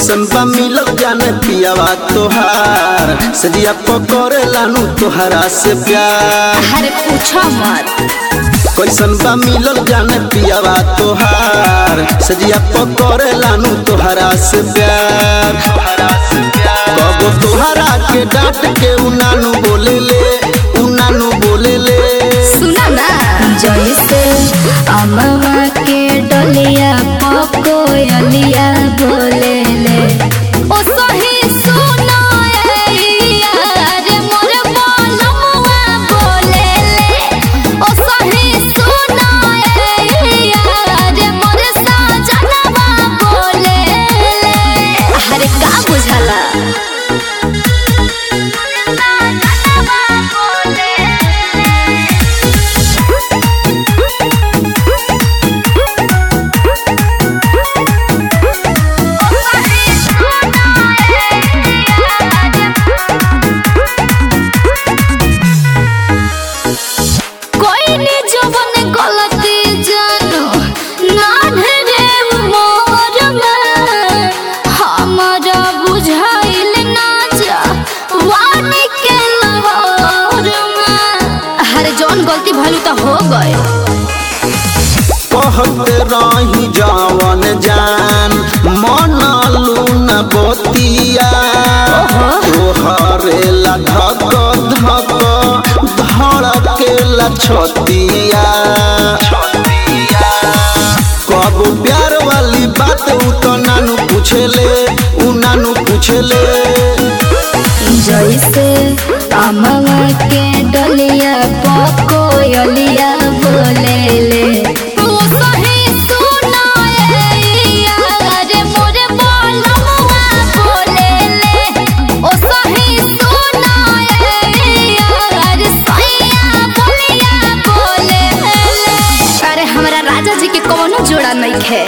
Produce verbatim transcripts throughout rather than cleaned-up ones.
कैसन बा मिलल जाने पियावा तोहार सजिया पकड़े लानू तोहरा से प्यार। अरे पूछो मत कैसन बा मिलल जाने पियावा तोहार सजिया पकड़े लानू तोहरा से प्यार। कबो तोहरा के डांट के उनानू बोले ले उनानू बोले ले। सुना ना जैसे अमवा के डलिया पकोयलिया बोले ले ओ सही सुना ए यार मोर बोलमुआ बोले ले ओ सही सुना ए यार मोर सजनवा बोले ले। अरे का बुझला गलती भलू तो हो गए। कहते रही जवन जान मन लून बतिया तोहरे ला धक धक धड़केला छतिया। कब प्यार वाली बात उ तो नानू पूछेले उ नानू पूछेले। जैसे अमवा के डलिया पकोयलिया बोले ले ओ सही सुना ए यार मोर बोलमुआ बोले ले ओ सही सुना ए यार सैया बोलिया बोले ले। अरे हमरा राजा जी के कोनो जोड़ा नहीं खे।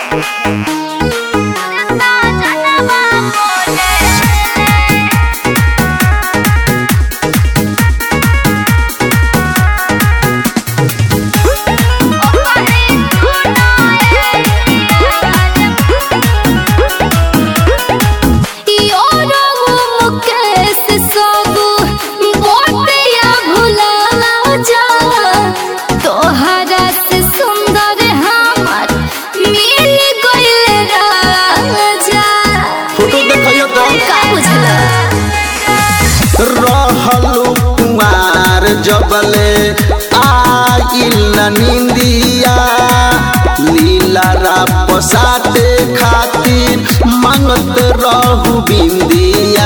रहलू कुमार जबले आइल निंदिया लीला राप साथे खातिर मांगत रहू बिंदिया।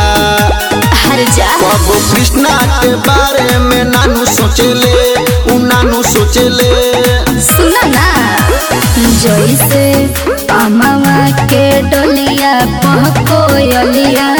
कब कृष्णा के बारे में नानू सोचेले उ नानू सोचेले। सुना ना जैसे अमवा के डलिया पकोयलिया